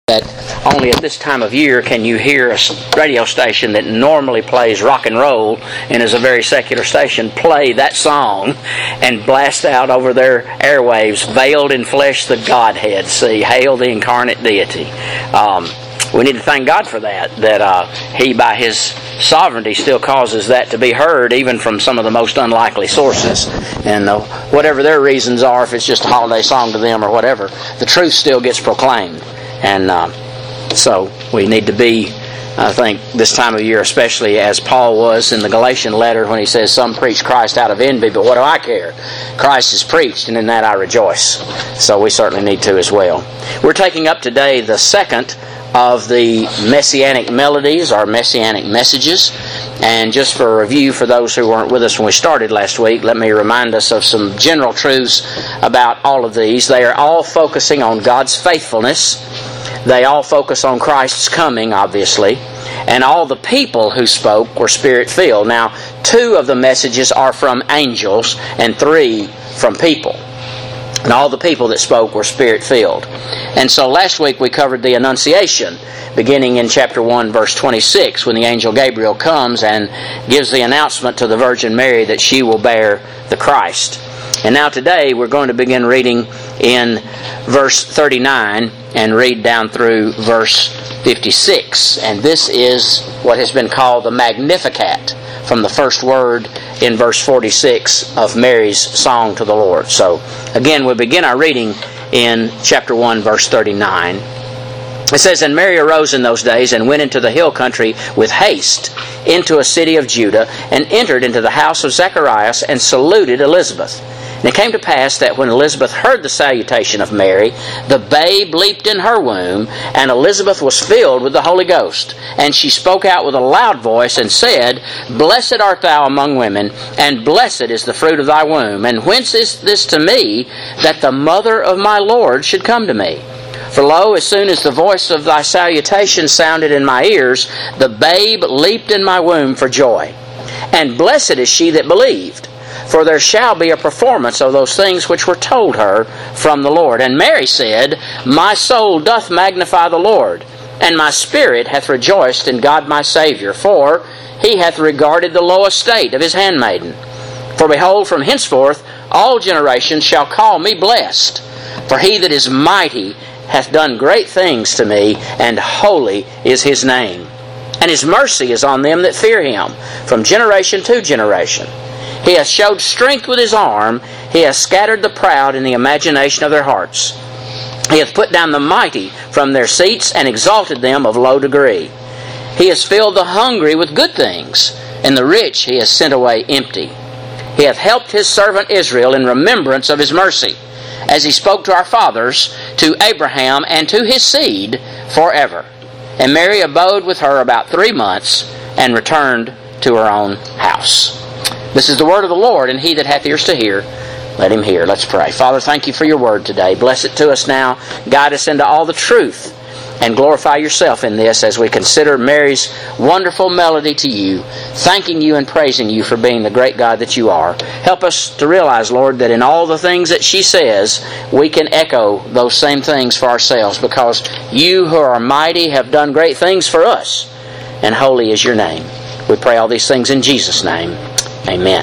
that only at this time of year can you hear a radio station that normally plays rock and roll and is a very secular station play that song and blast out over their airwaves, "Veiled in flesh the Godhead, see, hail the incarnate deity." We need to thank God for that He, by His sovereignty, still causes that to be heard, even from some of the most unlikely sources. And whatever their reasons are, if it's just a holiday song to them or whatever, the truth still gets proclaimed. And so we need to be, I think, this time of year, especially as Paul was in the Galatian letter when he says, "Some preach Christ out of envy, but what do I care? Christ is preached, and in that I rejoice." So we certainly need to as well. We're taking up today the second of the Messianic melodies, or Messianic messages. And just for a review for those who weren't with us when we started last week, let me remind us of some general truths about all of these. They are all focusing on God's faithfulness. They all focus on Christ's coming, obviously. And all the people who spoke were Spirit-filled. Now, 2 of the messages are from angels and 3 from people. And all the people that spoke were Spirit-filled. And so last week we covered the Annunciation, beginning in chapter 1, verse 26, when the angel Gabriel comes and gives the announcement to the Virgin Mary that she will bear the Christ. And now today we're going to begin reading in verse 39 and read down through verse 56. And this is what has been called the Magnificat, from the first word in verse 46 of Mary's song to the Lord. So, again, we'll begin our reading in chapter 1, verse 39. It says, "And Mary arose in those days and went into the hill country with haste into a city of Judah, and entered into the house of Zacharias, and saluted Elizabeth. And it came to pass that when Elizabeth heard the salutation of Mary, the babe leaped in her womb, and Elizabeth was filled with the Holy Ghost. And she spoke out with a loud voice, and said, Blessed art thou among women, and blessed is the fruit of thy womb. And whence is this to me, that the mother of my Lord should come to me? For lo, as soon as the voice of thy salutation sounded in my ears, the babe leaped in my womb for joy. And blessed is she that believed, for there shall be a performance of those things which were told her from the Lord. And Mary said, My soul doth magnify the Lord, and my spirit hath rejoiced in God my Saviour, for He hath regarded the low estate of His handmaiden. For behold, from henceforth all generations shall call me blessed. For He that is mighty hath done great things to me, and holy is His name. And His mercy is on them that fear Him, from generation to generation. He hath showed strength with His arm. He hath scattered the proud in the imagination of their hearts. He hath put down the mighty from their seats, and exalted them of low degree. He has filled the hungry with good things, and the rich He has sent away empty. He hath helped His servant Israel in remembrance of His mercy, as He spoke to our fathers, to Abraham, and to his seed forever. And Mary abode with her about 3 months, and returned to her own house." This is the word of the Lord, and he that hath ears to hear, let him hear. Let's pray. Father, thank you for your word today. Bless it to us now. Guide us into all the truth, and glorify yourself in this as we consider Mary's wonderful melody to you, thanking you and praising you for being the great God that you are. Help us to realize, Lord, that in all the things that she says, we can echo those same things for ourselves, because you who are mighty have done great things for us, and holy is your name. We pray all these things in Jesus' name. Amen.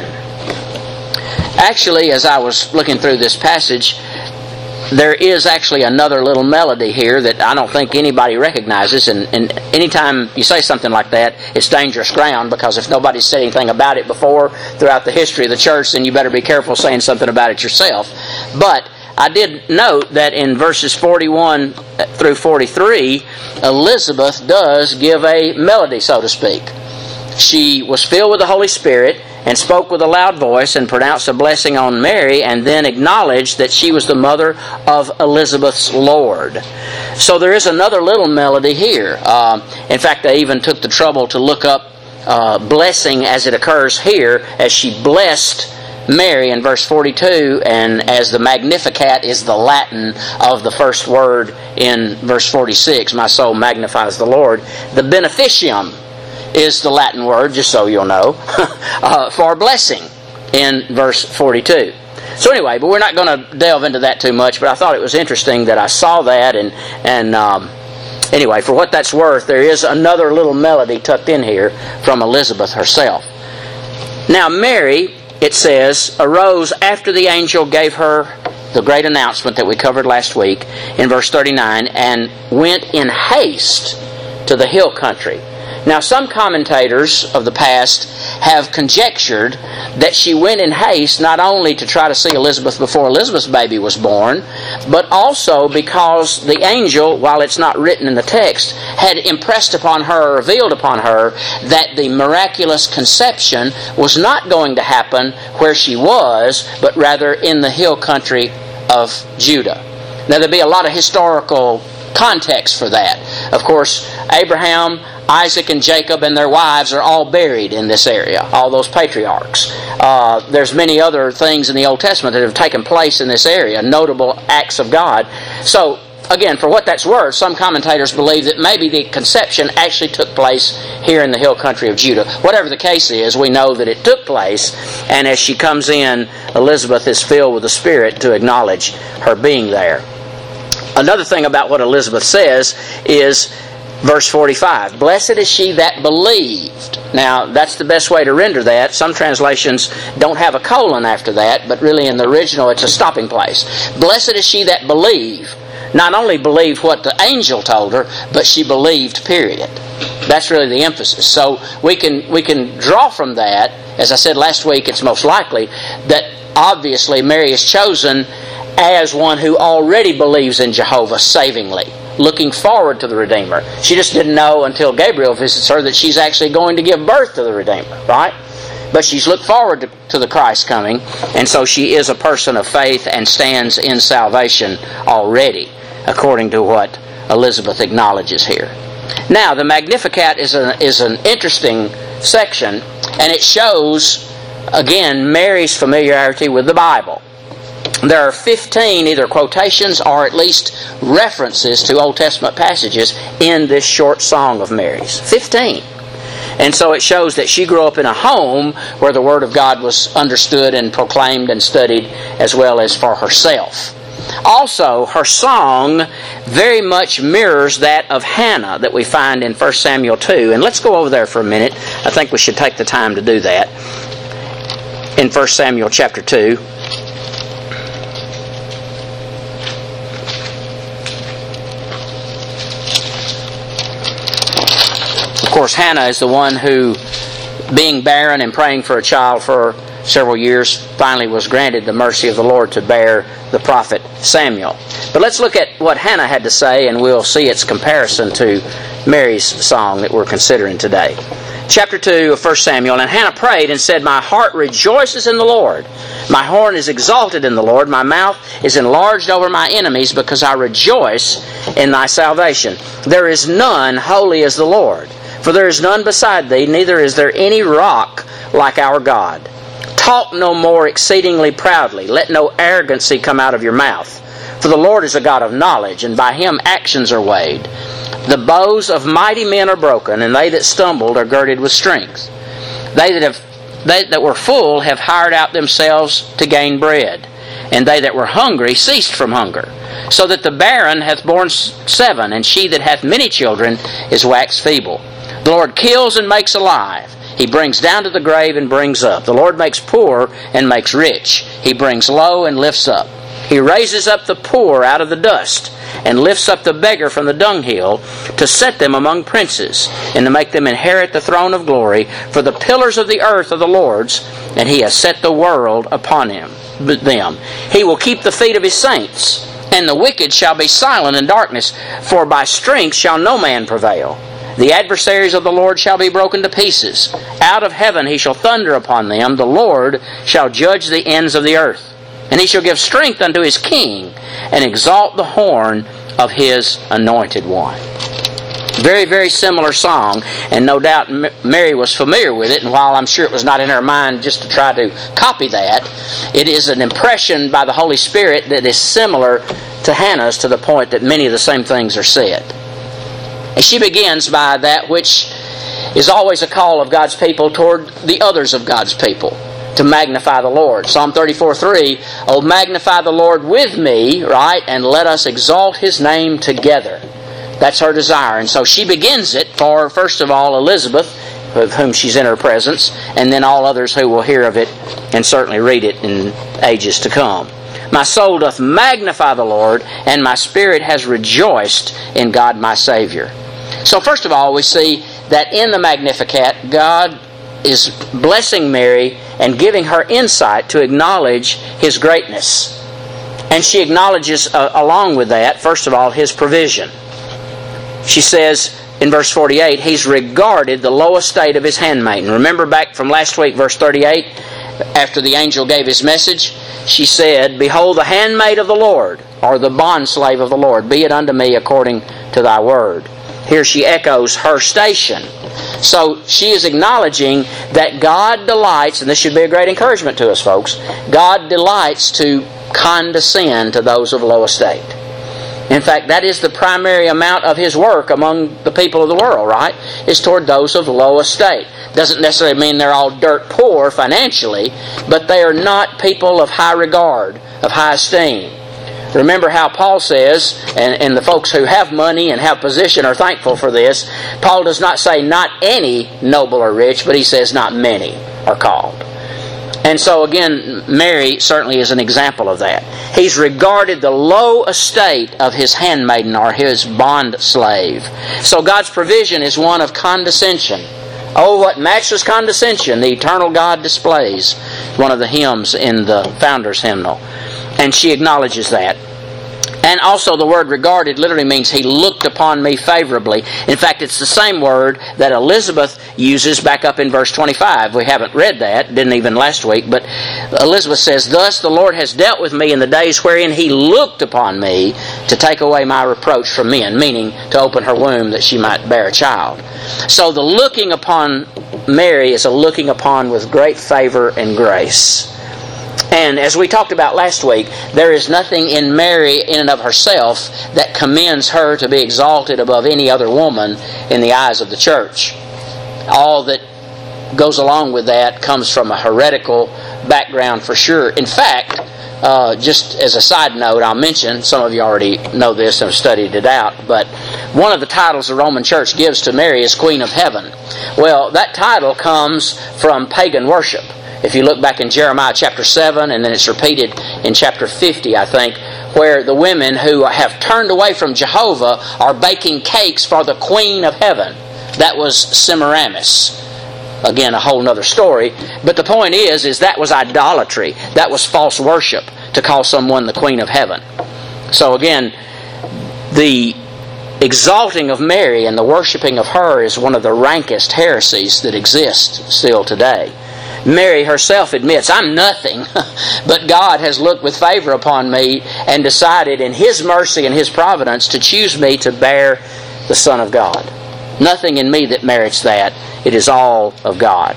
Actually, as I was looking through this passage, there is actually another little melody here that I don't think anybody recognizes, and anytime you say something like that, it's dangerous ground, because if nobody's said anything about it before throughout the history of the church, then you better be careful saying something about it yourself. But I did note that in verses 41 through 43, Elizabeth does give a melody, so to speak. She was filled with the Holy Spirit, and spoke with a loud voice, and pronounced a blessing on Mary, and then acknowledged that she was the mother of Elizabeth's Lord. So there is another little melody here. In fact, I even took the trouble to look up blessing as it occurs here, as she blessed Mary in verse 42, and as the Magnificat is the Latin of the first word in verse 46, my soul magnifies the Lord. The beneficium is the Latin word, just so you'll know, for blessing in verse 42. So anyway, but we're not going to delve into that too much, but I thought it was interesting that I saw that, and Anyway, for what that's worth, there is another little melody tucked in here from Elizabeth herself. Now Mary, it says, arose after the angel gave her the great announcement that we covered last week in verse 39, and went in haste to the hill country. Now some commentators of the past have conjectured that she went in haste not only to try to see Elizabeth before Elizabeth's baby was born, but also because the angel, while it's not written in the text, had impressed upon her, revealed upon her, that the miraculous conception was not going to happen where she was, but rather in the hill country of Judah. Now there'd be a lot of historical context for that. Of course, Abraham, Isaac, and Jacob and their wives are all buried in this area, all those patriarchs. There's many other things in the Old Testament that have taken place in this area, notable acts of God. So, again, for what that's worth, some commentators believe that maybe the conception actually took place here in the hill country of Judah. Whatever the case is, we know that it took place, and as she comes in, Elizabeth is filled with the Spirit to acknowledge her being there. Another thing about what Elizabeth says is verse 45, blessed is she that believed. Now, that's the best way to render that. Some translations don't have a colon after that, but really in the original it's a stopping place. Blessed is she that believed. Not only believed what the angel told her, but she believed, period. That's really the emphasis. So we can draw from that, as I said last week, it's most likely, that obviously Mary is chosen as one who already believes in Jehovah savingly, looking forward to the Redeemer. She just didn't know until Gabriel visits her that she's actually going to give birth to the Redeemer, right? But she's looked forward to the Christ coming, and so she is a person of faith and stands in salvation already, according to what Elizabeth acknowledges here. Now, the Magnificat is an interesting section, and it shows, again, Mary's familiarity with the Bible. There are 15 either quotations or at least references to Old Testament passages in this short song of Mary's. 15. And so it shows that she grew up in a home where the Word of God was understood and proclaimed and studied, as well as for herself. Also, her song very much mirrors that of Hannah that we find in 1 Samuel 2. And let's go over there for a minute. I think we should take the time to do that. In 1 Samuel chapter 2. Of course, Hannah is the one who, being barren and praying for a child for several years, finally was granted the mercy of the Lord to bear the prophet Samuel. But let's look at what Hannah had to say, and we'll see its comparison to Mary's song that we're considering today. Chapter 2 of 1 Samuel, and Hannah prayed and said, my heart rejoices in the Lord. My horn is exalted in the Lord. My mouth is enlarged over my enemies, because I rejoice in thy salvation. There is none holy as the Lord. For there is none beside thee, neither is there any rock like our God. Talk no more exceedingly proudly. Let no arrogancy come out of your mouth. For the Lord is a God of knowledge, and by him actions are weighed. The bows of mighty men are broken, and they that stumbled are girded with strength. They that were full have hired out themselves to gain bread, and they that were hungry ceased from hunger. So that the barren hath borne 7, and she that hath many children is waxed feeble. The Lord kills and makes alive. He brings down to the grave and brings up. The Lord makes poor and makes rich. He brings low and lifts up. He raises up the poor out of the dust and lifts up the beggar from the dunghill, to set them among princes and to make them inherit the throne of glory. For the pillars of the earth are the Lord's, and he has set the world upon them. He will keep the feet of his saints, and the wicked shall be silent in darkness, for by strength shall no man prevail. The adversaries of the Lord shall be broken to pieces. Out of heaven he shall thunder upon them. The Lord shall judge the ends of the earth. And he shall give strength unto his king, and exalt the horn of his anointed one. Very, very similar song, and no doubt Mary was familiar with it, and while I'm sure it was not in her mind just to try to copy that, it is an impression by the Holy Spirit that is similar to Hannah's, to the point that many of the same things are said. And she begins by that which is always a call of God's people toward the others of God's people, to magnify the Lord. Psalm 34:3, oh, magnify the Lord with me, right, and let us exalt his name together. That's her desire. And so she begins it for, first of all, Elizabeth, with whom she's in her presence, and then all others who will hear of it and certainly read it in ages to come. My soul doth magnify the Lord, and my spirit has rejoiced in God my Savior. So first of all, we see that in the Magnificat, God is blessing Mary and giving her insight to acknowledge His greatness. And she acknowledges, along with that, first of all, His provision. She says in verse 48, He's regarded the low estate of His handmaiden. Remember back from last week, verse 38, after the angel gave his message, she said, Behold, the handmaid of the Lord, or the bondslave of the Lord, be it unto me according to thy word. Here she echoes her station. So she is acknowledging that God delights, and this should be a great encouragement to us, folks, God delights to condescend to those of low estate. In fact, that is the primary amount of His work among the people of the world, right? Is toward those of low estate. Doesn't necessarily mean they're all dirt poor financially, but they are not people of high regard, of high esteem. Remember how Paul says, and the folks who have money and have position are thankful for this, Paul does not say not any noble or rich, but he says not many are called. And so again, Mary certainly is an example of that. He's regarded the low estate of His handmaiden or His bond slave. So God's provision is one of condescension. Oh, what matchless condescension the eternal God displays. One of the hymns in the Founder's Hymnal. And she acknowledges that. And also the word regarded literally means He looked upon me favorably. In fact, it's the same word that Elizabeth uses back up in verse 25. We haven't read that, didn't even last week, but Elizabeth says, Thus the Lord has dealt with me in the days wherein He looked upon me to take away my reproach from men, meaning to open her womb that she might bear a child. So the looking upon Mary is a looking upon with great favor and grace. And as we talked about last week, there is nothing in Mary in and of herself that commends her to be exalted above any other woman in the eyes of the church. All that goes along with that comes from a heretical background for sure. In fact, just as a side note, I'll mention, some of you already know this and have studied it out, but one of the titles the Roman Church gives to Mary is Queen of Heaven. Well, that title comes from pagan worship. If you look back in Jeremiah chapter 7, and then it's repeated in chapter 50, I think, where the women who have turned away from Jehovah are baking cakes for the Queen of Heaven. That was Semiramis. Again, a whole other story. But the point is that was idolatry. That was false worship, to call someone the Queen of Heaven. So again, the exalting of Mary and the worshiping of her is one of the rankest heresies that exist still today. Mary herself admits, I'm nothing, but God has looked with favor upon me and decided in His mercy and His providence to choose me to bear the Son of God. Nothing in me that merits that. It is all of God.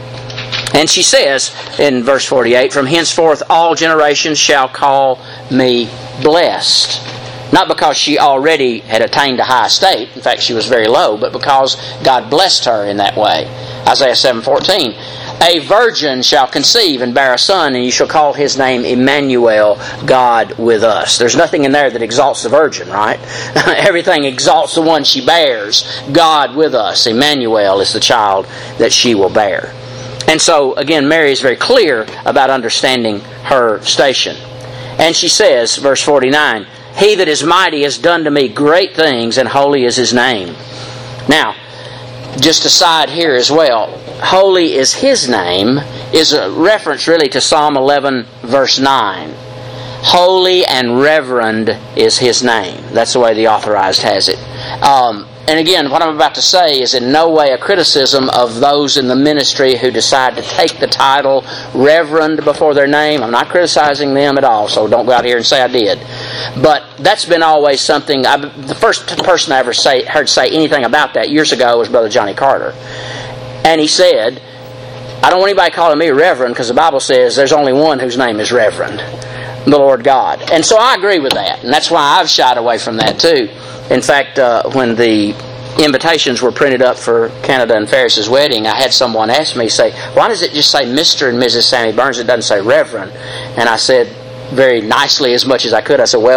And she says in verse 48, From henceforth all generations shall call me blessed. Not because she already had attained a high estate, in fact she was very low, but because God blessed her in that way. Isaiah 7:14, A virgin shall conceive and bear a son, and you shall call his name Emmanuel, God with us. There's nothing in there that exalts the virgin, right? Everything exalts the one she bears, God with us. Emmanuel is the child that she will bear. And so, again, Mary is very clear about understanding her station. And she says, verse 49, He that is mighty has done to me great things, and holy is His name. Now, just aside here as well, holy is His name is a reference really to Psalm 11 verse 9. Holy and reverend is His name. That's the way the Authorized has it. And again, what I'm about to say is in no way a criticism of those in the ministry who decide to take the title Reverend before their name. I'm not criticizing them at all, so don't go out here and say I did. But that's been always something. The first person I ever heard say anything about that years ago was Brother Johnny Carter. And he said, I don't want anybody calling me Reverend because the Bible says there's only one whose name is Reverend, the Lord God. And so I agree with that. And that's why I've shied away from that too. In fact, when the invitations were printed up for Canada and Ferris's wedding, I had someone ask me, say, why does it just say Mr. and Mrs. Sammy Burns? It doesn't say Reverend. And I said, very nicely as much as I could, I said, well,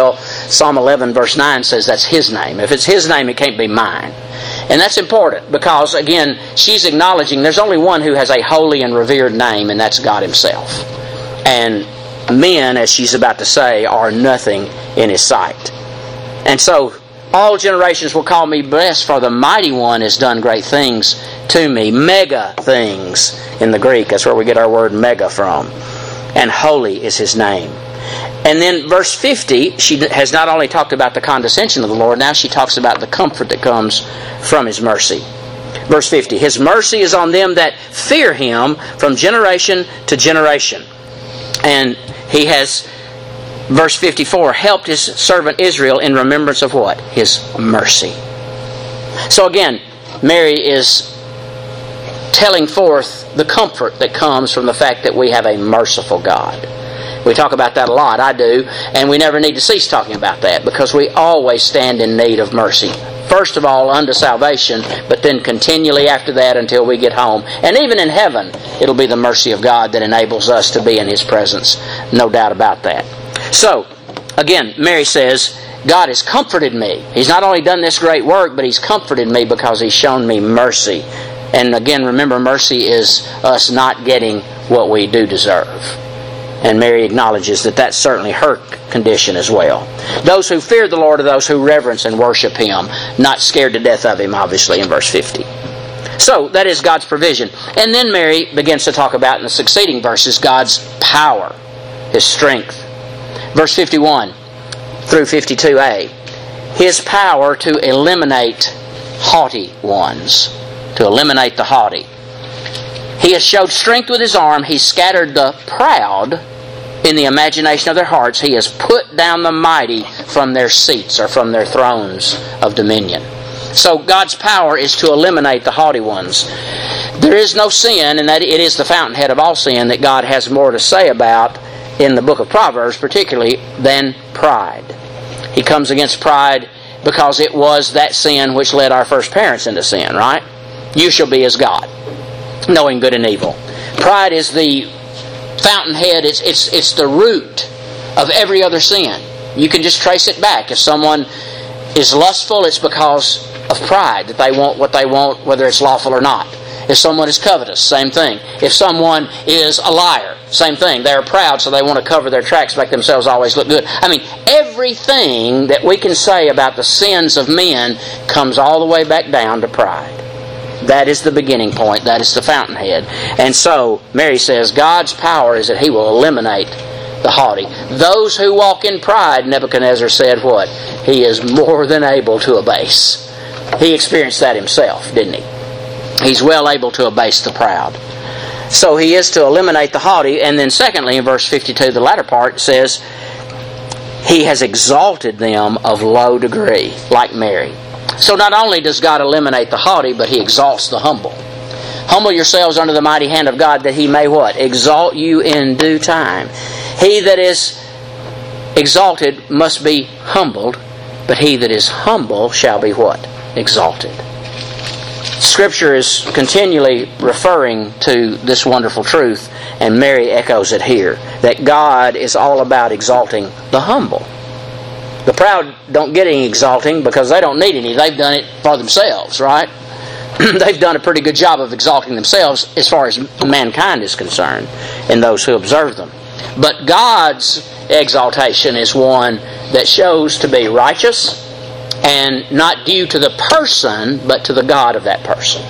Psalm 11 verse 9 says that's His name. If it's His name, it can't be mine. And that's important because, again, she's acknowledging there's only one who has a holy and revered name, and that's God Himself. And men, as she's about to say, are nothing in His sight. And so, all generations will call me blessed, for the Mighty One has done great things to me. Mega things in the Greek. That's where we get our word mega from. And holy is His name. And then verse 50, she has not only talked about the condescension of the Lord, now she talks about the comfort that comes from His mercy. Verse 50, His mercy is on them that fear Him from generation to generation. And He has, verse 54, helped His servant Israel in remembrance of what? His mercy. So again, Mary is telling forth the comfort that comes from the fact that we have a merciful God. We talk about that a lot, I do, and we never need to cease talking about that because we always stand in need of mercy. First of all, unto salvation, but then continually after that until we get home. And even in heaven, it'll be the mercy of God that enables us to be in His presence. No doubt about that. So, again, Mary says, God has comforted me. He's not only done this great work, but He's comforted me because He's shown me mercy. And again, remember, mercy is us not getting what we do deserve. And Mary acknowledges that that's certainly her condition as well. Those who fear the Lord are those who reverence and worship Him, not scared to death of Him, obviously, in verse 50. So, that is God's provision. And then Mary begins to talk about in the succeeding verses God's power, His strength. Verse 51 through 52a. His power to eliminate haughty ones. To eliminate the haughty. He has showed strength with His arm. He scattered the proud in the imagination of their hearts. He has put down the mighty from their seats or from their thrones of dominion. So God's power is to eliminate the haughty ones. There is no sin, and that it is the fountainhead of all sin, that God has more to say about in the book of Proverbs, particularly, than pride. He comes against pride because it was that sin which led our first parents into sin, right? You shall be as God, knowing good and evil. Pride is the fountainhead. It's the root of every other sin. You can just trace it back. If someone is lustful, it's because of pride, that they want what they want, whether it's lawful or not. If someone is covetous, same thing. If someone is a liar, same thing. They're proud, so they want to cover their tracks, make themselves always look good. I mean, everything that we can say about the sins of men comes all the way back down to pride. That is the beginning point. That is the fountainhead. And so, Mary says, God's power is that He will eliminate the haughty. Those who walk in pride, Nebuchadnezzar said what? He is more than able to abase. He experienced that himself, didn't he? He's well able to abase the proud. So He is to eliminate the haughty. And then secondly, in verse 52, the latter part says, He has exalted them of low degree, like Mary. So not only does God eliminate the haughty, but He exalts the humble. Humble yourselves under the mighty hand of God, that He may what? Exalt you in due time. He that is exalted must be humbled, but he that is humble shall be what? Exalted. Scripture is continually referring to this wonderful truth, and Mary echoes it here, that God is all about exalting the humble. The proud don't get any exalting because they don't need any. They've done it for themselves, right? They've done a pretty good job of exalting themselves as far as mankind is concerned and those who observe them. But God's exaltation is one that shows to be righteous and not due to the person, but to the God of that person.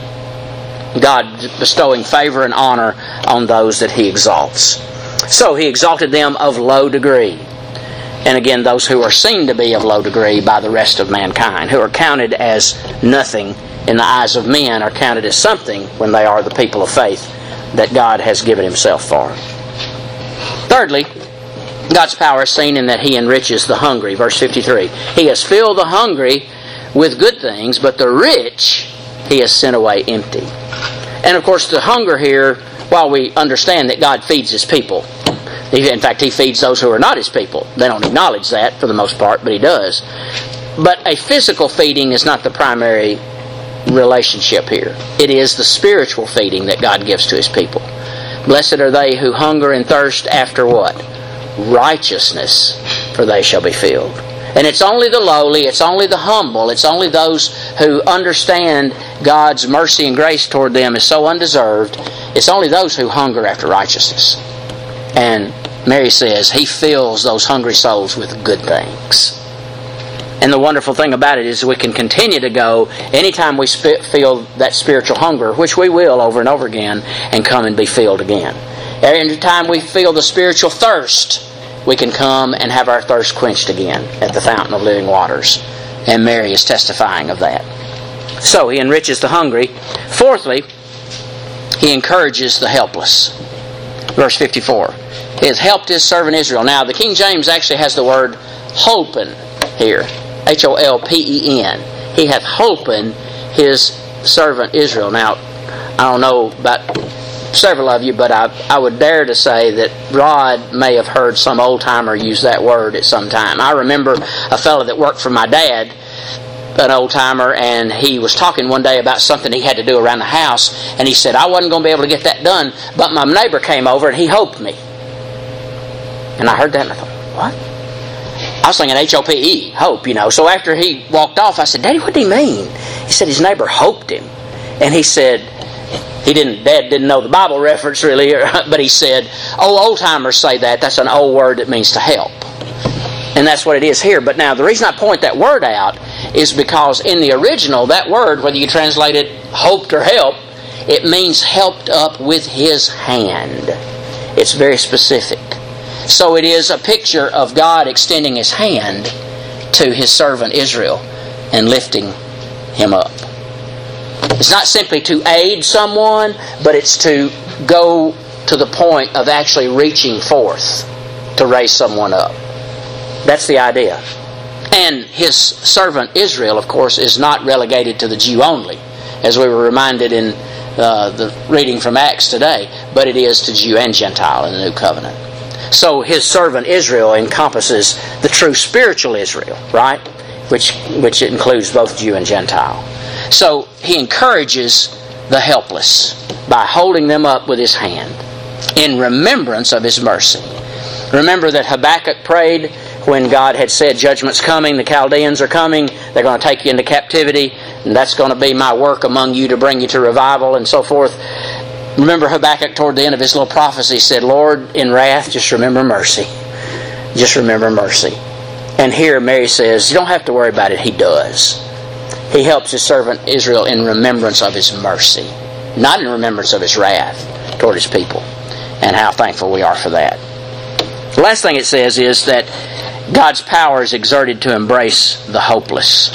God bestowing favor and honor on those that He exalts. So He exalted them of low degree. And again, those who are seen to be of low degree by the rest of mankind, who are counted as nothing in the eyes of men, are counted as something when they are the people of faith that God has given Himself for. Thirdly, God's power is seen in that He enriches the hungry. Verse 53. He has filled the hungry with good things, but the rich He has sent away empty. And of course, the hunger here, while we understand that God feeds His people, in fact, He feeds those who are not His people. They don't acknowledge that for the most part, but He does. But a physical feeding is not the primary relationship here. It is the spiritual feeding that God gives to His people. Blessed are they who hunger and thirst after what? Righteousness, for they shall be filled. And it's only the lowly, it's only the humble, it's only those who understand God's mercy and grace toward them is so undeserved. It's only those who hunger after righteousness. And Mary says, He fills those hungry souls with good things. And the wonderful thing about it is we can continue to go anytime we feel that spiritual hunger, which we will over and over again, and come and be filled again. Every time we feel the spiritual thirst, we can come and have our thirst quenched again at the fountain of living waters. And Mary is testifying of that. So He enriches the hungry. Fourthly, He encourages the helpless. Verse 54. He has helped His servant Israel. Now, the King James actually has the word holpen here. H-O-L-P-E-N. He hath holpen His servant Israel. Now, I don't know about several of you, but I would dare to say that Rod may have heard some old-timer use that word at some time. I remember a fellow that worked for my dad, an old-timer, and he was talking one day about something he had to do around the house, and he said, I wasn't going to be able to get that done, but my neighbor came over and he hoped me. And I heard that and I thought, what? I was thinking H-O-P-E, hope, So after he walked off, I said, Daddy, what did he mean? He said his neighbor hoped him. And he said, Dad didn't know the Bible reference really, but he said, old-timers say that. That's an old word that means to help. And that's what it is here. But now, the reason I point that word out is because in the original, that word, whether you translate it hoped or help, it means helped up with His hand. It's very specific. So it is a picture of God extending His hand to His servant Israel and lifting him up. It's not simply to aid someone, but it's to go to the point of actually reaching forth to raise someone up. That's the idea. And His servant Israel, of course, is not relegated to the Jew only, as we were reminded in the reading from Acts today, but it is to Jew and Gentile in the New Covenant. So His servant Israel encompasses the true spiritual Israel, right? Which includes both Jew and Gentile. So He encourages the helpless by holding them up with His hand in remembrance of His mercy. Remember that Habakkuk prayed when God had said, judgment's coming, the Chaldeans are coming, they're going to take you into captivity, and that's going to be my work among you to bring you to revival and so forth. Remember Habakkuk toward the end of his little prophecy said, Lord, in wrath, just remember mercy. Just remember mercy. And here Mary says, you don't have to worry about it. He does. He helps His servant Israel in remembrance of His mercy, not in remembrance of His wrath toward His people. And how thankful we are for that. The last thing it says is that God's power is exerted to embrace the hopeless.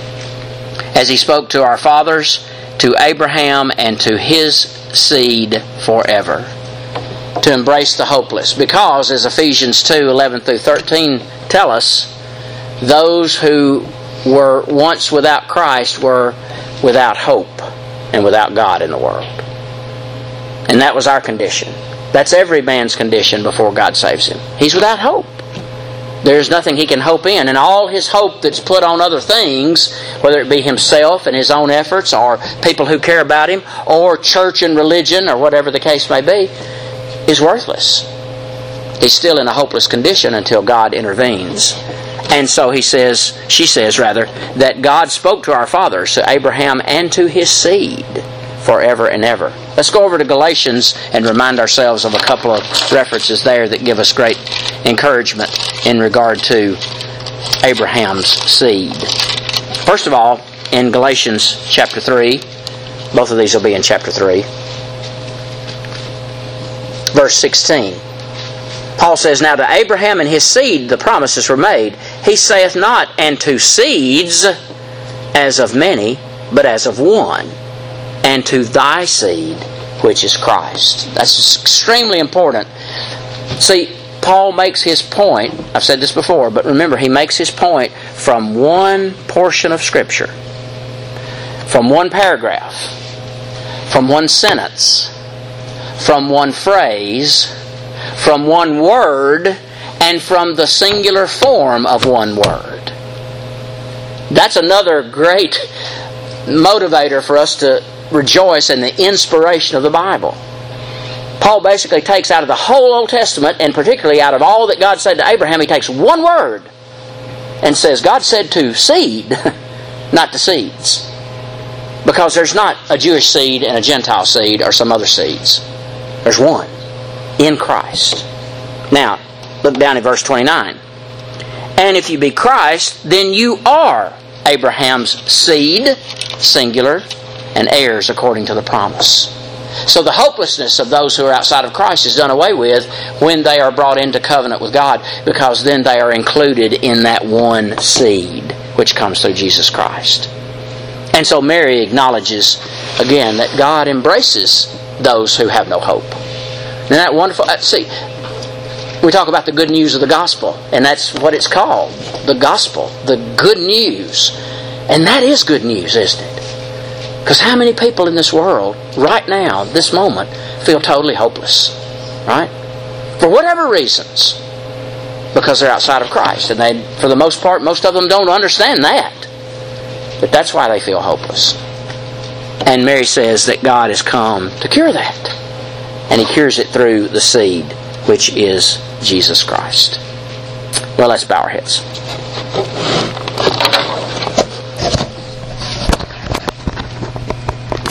As He spoke to our fathers, to Abraham, and to his seed forever. To embrace the hopeless. Because, as Ephesians 2:11-13 tell us, those who were once without Christ were without hope and without God in the world. And that was our condition. That's every man's condition before God saves him. He's without hope. There's nothing he can hope in. And all his hope that's put on other things, whether it be himself and his own efforts, or people who care about him, or church and religion, or whatever the case may be, is worthless. He's still in a hopeless condition until God intervenes. And so she says, that God spoke to our fathers, to Abraham, and to his seed forever and ever. Let's go over to Galatians and remind ourselves of a couple of references there that give us great encouragement in regard to Abraham's seed. First of all, in Galatians chapter 3, both of these will be in chapter 3, verse 16. Paul says, Now to Abraham and his seed the promises were made. He saith not, and to seeds as of many, but as of one, and to thy seed, which is Christ. That's extremely important. See, Paul makes his point, I've said this before, but remember, he makes his point from one portion of Scripture, from one paragraph, from one sentence, from one phrase, from one word, and from the singular form of one word. That's another great motivator for us to rejoice in the inspiration of the Bible. Paul basically takes out of the whole Old Testament, and particularly out of all that God said to Abraham, he takes one word and says, God said to seed, not to seeds. Because there's not a Jewish seed and a Gentile seed or some other seeds. There's one, in Christ. Now, look down at verse 29. And if you be Christ, then you are Abraham's seed, singular, and heirs according to the promise. So the hopelessness of those who are outside of Christ is done away with when they are brought into covenant with God, because then they are included in that one seed which comes through Jesus Christ. And so Mary acknowledges again that God embraces those who have no hope. Isn't that wonderful? See, we talk about the good news of the gospel, and that's what it's called, the gospel, the good news. And that is good news, isn't it? Because how many people in this world, right now, this moment, feel totally hopeless? Right? For whatever reasons. Because they're outside of Christ. And they, for the most part, most of them don't understand that. But that's why they feel hopeless. And Mary says that God has come to cure that. And He cures it through the seed, which is Jesus Christ. Well, let's bow our heads.